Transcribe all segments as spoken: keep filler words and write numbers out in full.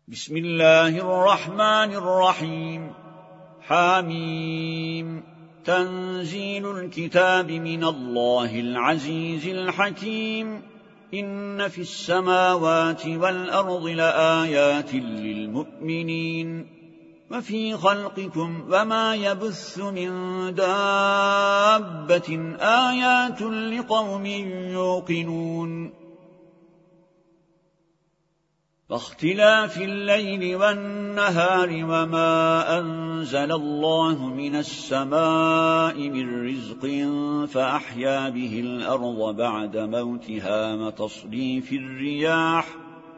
بسم الله الرحمن الرحيم. حاميم. تنزيل الكتاب من الله العزيز الحكيم. إن في السماوات والأرض لآيات للمؤمنين وفي خلقكم وما يبث من دابة آيات لقوم يوقنون. واختلاف الليل والنهار وما أنزل الله من السماء من رزق فأحيا به الأرض بعد موتها وتصريف الرياح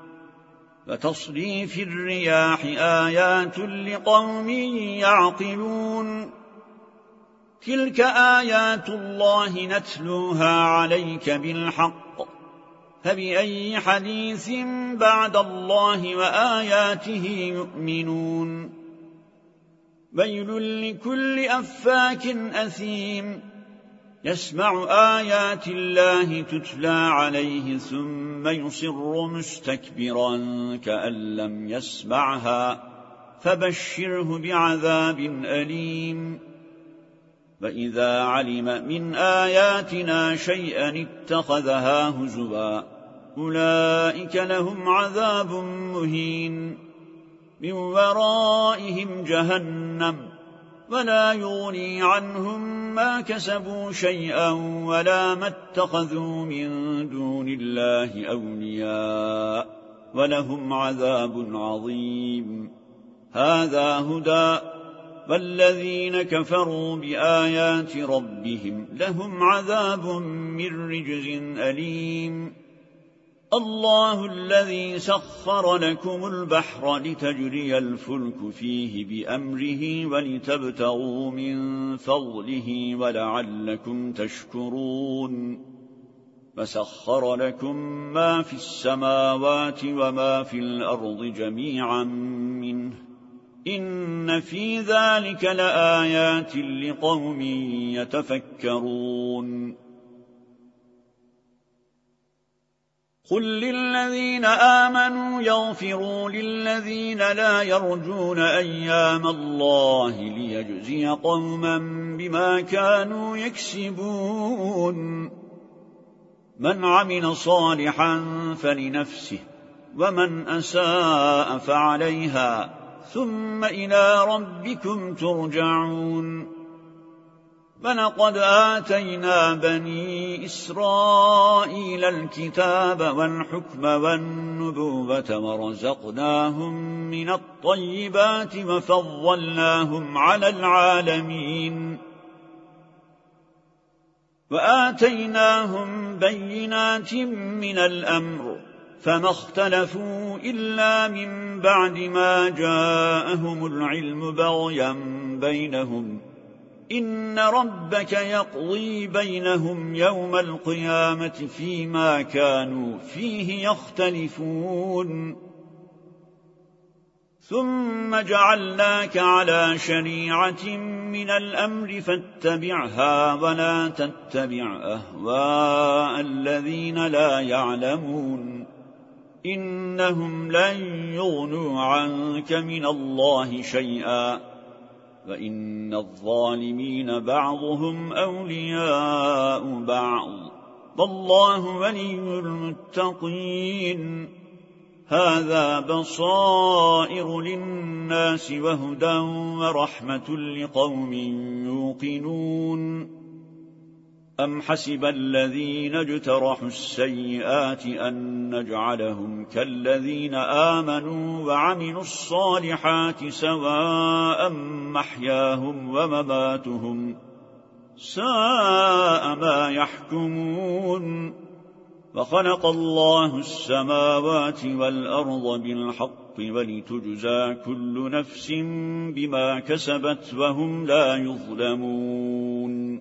وتصريف الرياح آيات لقوم يعقلون. تلك آيات الله نتلوها عليك بالحق، فبأي حديث بعد الله وآياته يؤمنون. ويل لكل أفاك أثيم يسمع آيات الله تتلى عليه ثم يصر مستكبرا كأن لم يسمعها، فبشره بعذاب أليم. وإذا علم من آياتنا شيئا اتخذها هزوا، أولئك لهم عذاب مهين. من ورائهم جهنم ولا يغني عنهم ما كسبوا شيئا ولا ما اتخذوا من دون الله أولياء ولهم عذاب عظيم. هذا هدى، والذين كفروا بآيات ربهم لهم عذاب من رجز أليم. الله الذي سخر لكم البحر لتجري الفلك فيه بأمره ولتبتغوا من فضله ولعلكم تشكرون. وسخر لكم ما في السماوات وما في الأرض جميعا منه، إن في ذلك لآيات لقوم يتفكرون. قل للذين آمنوا يغفروا للذين لا يرجون أيام الله ليجزي قوما بما كانوا يكسبون. من عمل صالحا فلنفسه ومن أساء فعليها ثم إلى ربكم ترجعون. فلقد آتينا بني إسرائيل الكتاب والحكم والنبوة ورزقناهم من الطيبات وفضلناهم على العالمين، وآتيناهم بينات من الأمر، فما اختلفوا إلا من بعد ما جاءهم العلم بغيا بينهم. إن ربك يقضي بينهم يوم القيامة فيما كانوا فيه يختلفون. ثم جعلناك على شريعة من الأمر فاتبعها ولا تتبع أهواء الذين لا يعلمون، إنهم لن يغنوا عنك من الله شيئا، وإن الظالمين بعضهم أولياء بعض، والله ولي المتقين. هذا بصائر للناس وهدى ورحمة لقوم يوقنون. أم حسب الذين اجترحوا السيئات أن نجعلهم كالذين آمنوا وعملوا الصالحات سواء محياهم ومماتهم، ساء ما يحكمون. وخلق الله السماوات والأرض بالحق ولتجزى كل نفس بما كسبت وهم لا يظلمون.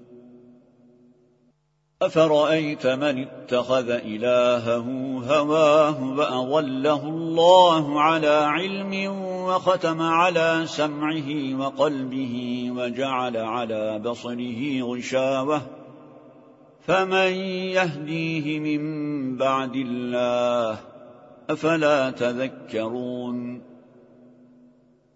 أفرأيت من اتخذ إلهه هواه وأضله الله على علم وختم على سمعه وقلبه وجعل على بصره غشاوة، فمن يهديه من بعد الله؟ أفلا تذكرون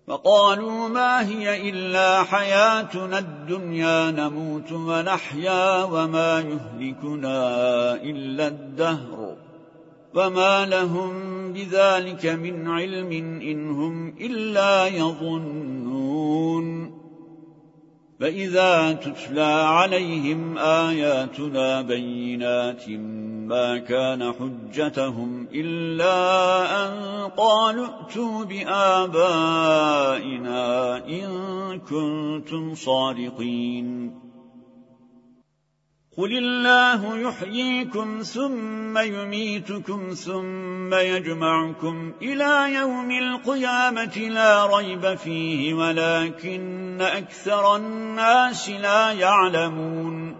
وقالوا ما هي إلا حياتنا الدنيا نموت ونحيا وما يهلكنا إلا الدهر وما لهم بذلك من علم إن هم إلا يظنون فإذا تتلى عليهم آياتنا بينات ما كان حجتهم إلا أن قالوا ائتوا بآبائنا إن كنتم صادقين قل الله يحييكم ثم يميتكم ثم يجمعكم إلى يوم القيامة لا ريب فيه ولكن أكثر الناس لا يعلمون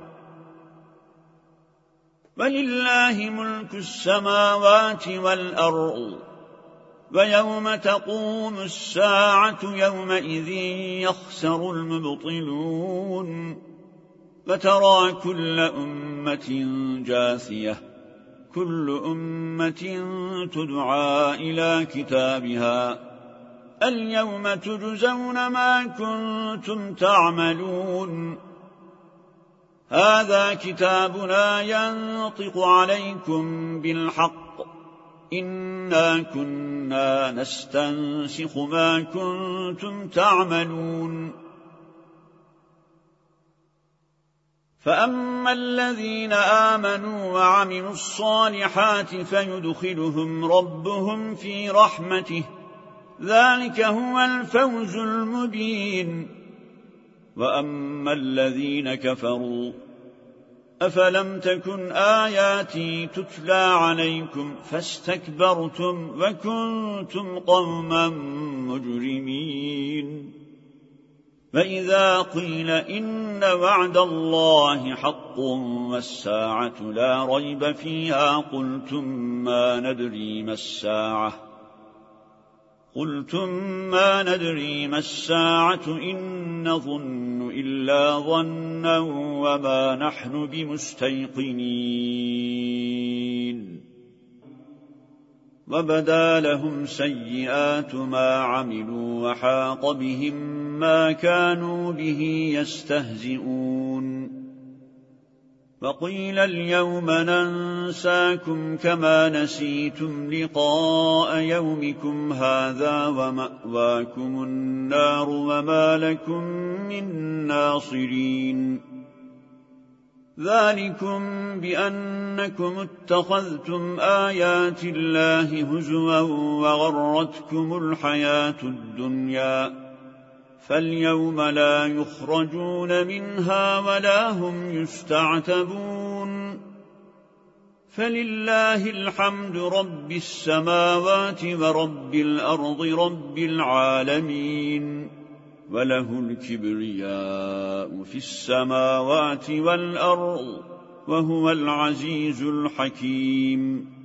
ولله ملك السماوات والأرض ويوم تقوم الساعة يومئذ يخسر المبطلون فترى كل أمة جاثية كل أمة تدعى إلى كتابها اليوم تجزون ما كنتم تعملون هذا كتابنا ينطق عليكم بالحق إنا كنا نستنسخ ما كنتم تعملون فأما الذين آمنوا وعملوا الصالحات فيدخلهم ربهم في رحمته ذلك هو الفوز المبين وأما الذين كفروا أفلم تكن آياتي تتلى عليكم فاستكبرتم وكنتم قوما مجرمين فإذا قيل إن وعد الله حق والساعة لا ريب فيها قلتم ما ندري ما الساعة قلتم ما ندري ما الساعة إن نظن إلا ظنا وما نحن بمستيقنين وبدا لهم سيئات ما عملوا وحاق بهم ما كانوا به يستهزئون وقيل اليوم ننساكم كما نسيتم لقاء يومكم هذا ومأواكم النار وما لكم من ناصرين ذلكم بأنكم اتخذتم آيات الله هزوا وغرتكم الحياة الدنيا فاليوم لا يخرجون منها ولا هم يستعتبون فلله الحمد رب السماوات ورب الأرض رب العالمين وله الكبرياء في السماوات والأرض وهو العزيز الحكيم